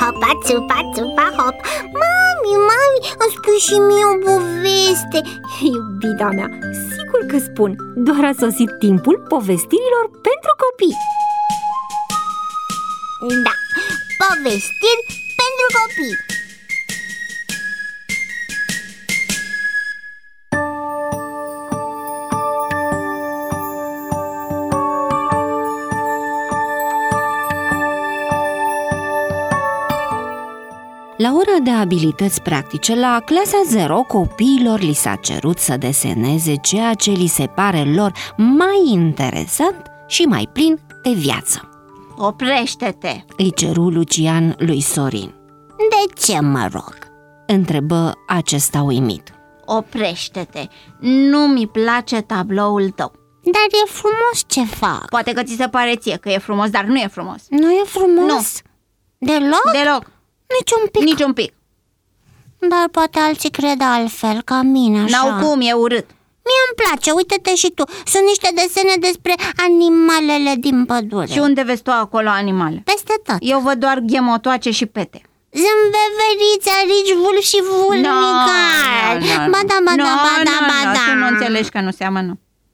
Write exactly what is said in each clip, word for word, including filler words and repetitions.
hopa, țupa, țupa, hop. Mami, mami, îmi spui și mie o poveste. Iubita mea, sigur că spun. Doar a sosit timpul povestirilor pentru copii. Da, povestiri pentru copii. La ora de abilități practice, la clasa zero, copiilor li s-a cerut să deseneze ceea ce li se pare lor mai interesant și mai plin de viață. Oprește-te! Îi ceru Lucian lui Sorin. De ce, mă rog? Întrebă acesta uimit. Oprește-te! Nu mi place tabloul tău. Dar e frumos ce fac. Poate că ți se pare ție că e frumos, dar nu e frumos. Nu e frumos? Nu. Deloc? Deloc. Nici un pic? Nici un pic. Dar poate alții cred altfel, ca mine, așa. N-au cum, e urât. Mie îmi place, uite-te și tu. Sunt niște desene despre animalele din pădure. Și unde vezi tu acolo animale? Peste tot. Eu văd doar ghemotoace și pete. Zâmbeveriți, arici, vulpi și vulnicar. No, no, no. Ba da, ba no, da, ba da, no, ba no, da. Tu nu înțelegi că nu seamănă.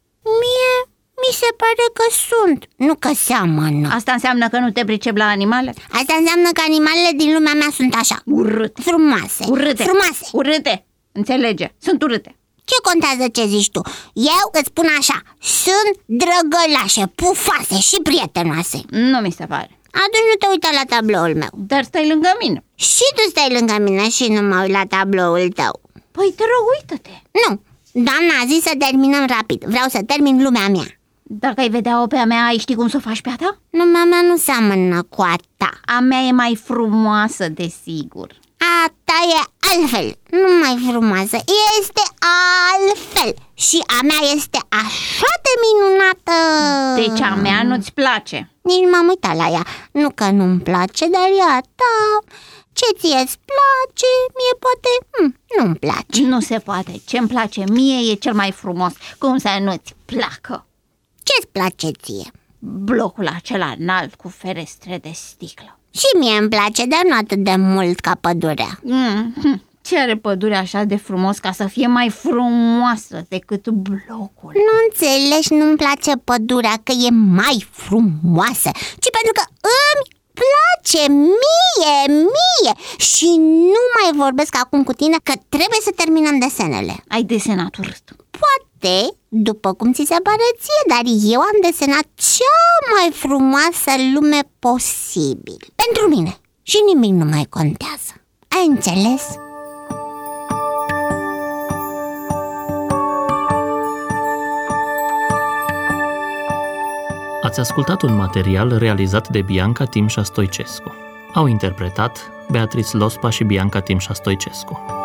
Mie mi se pare că sunt, nu că seamănă. Asta înseamnă că nu te pricep la animale? Asta înseamnă că animalele din lumea mea sunt așa. Urât. Frumoase. Urâte. Frumoase. Urâte. Înțelege? Sunt urâte. Ce contează ce zici tu? Eu îți spun așa, sunt drăgălașe, pufoase și prietenoase. Nu mi se pare. Atunci nu te uita la tabloul meu. Dar stai lângă mine. Și tu stai lângă mine și nu mă uit la tabloul tău. Păi te rog, uită-te. Nu, doamna a zis să terminăm rapid. Vreau să termin lumea mea. Dacă ai vedea-o pe a mea, ai ști cum să o faci pe a ta? Lumea mea nu seamănă cu a ta. A mea e mai frumoasă, desigur. A ta e altfel, nu mai frumoasă, este altfel. Și a mea este așa de minunată. Deci a mea nu-ți place. Nici m-am uitat la ea. Nu că nu-mi place, dar e a ta. Ce ție-ți place, mie poate hm, nu-mi place. Nu se poate. Ce-mi place mie e cel mai frumos. Cum să nu-ți placă? Ce-ți place ție? Blocul acela înalt cu ferestre de sticlă. Și mie îmi place, dar nu atât de mult ca pădurea. mm, Ce are pădurea așa de frumos ca să fie mai frumoasă decât blocul? Nu înțelegi, nu-mi place pădurea că e mai frumoasă, ci pentru că îmi place mie, mie. Și nu mai vorbesc acum cu tine că trebuie să terminăm desenele. Ai desenat urât. Poate, după cum ți se pare ție, dar eu am desenat cea mai frumoasă lume posibil. Pentru mine. Și nimic nu mai contează. Ai înțeles? Ați ascultat un material realizat de Bianca Timșa Stoicescu. Au interpretat Beatrice Lospa și Bianca Timșa Stoicescu.